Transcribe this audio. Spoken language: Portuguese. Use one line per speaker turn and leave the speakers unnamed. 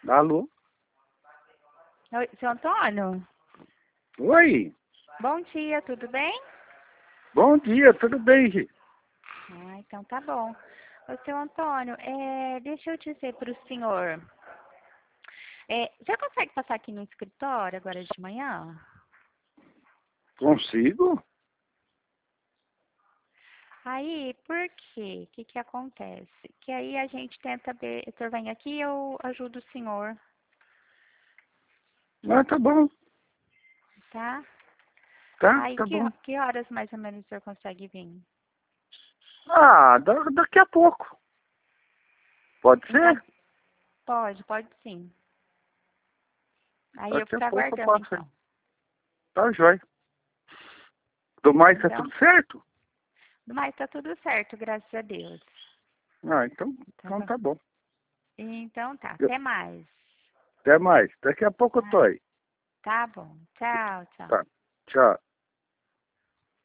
Alô?
Oi, seu Antônio?
Oi,
Bom dia, tudo bem?
bom dia, tudo bem, gente?
Ah, então tá bom. Ô, seu Antônio, deixa eu dizer para o senhor. Você consegue passar aqui no escritório agora de manhã?
Consigo?
Aí, por quê? O que que acontece? Que aí a gente tenta ver, o senhor vem aqui e eu ajudo o senhor,
Ah, tá bom,
tá? Aí,
tá
que,
bom.
que horas mais ou menos o senhor consegue vir?
Ah, daqui a pouco. Pode
Então,
ser?
pode sim. Aí eu
Daqui a
fico
pouco eu
aguardando,
passo aí.
então.
Tá jóia. Do mais tá
Então,
tudo certo?
mas tá tudo certo, graças a Deus.
Ah,
Tá
então
bom?
tá bom.
Então tá,
Eu-
até mais.
Até mais. Daqui a pouco eu tô
Ah,
aí.
tá bom. Tchau, tchau.
Tá. Tchau.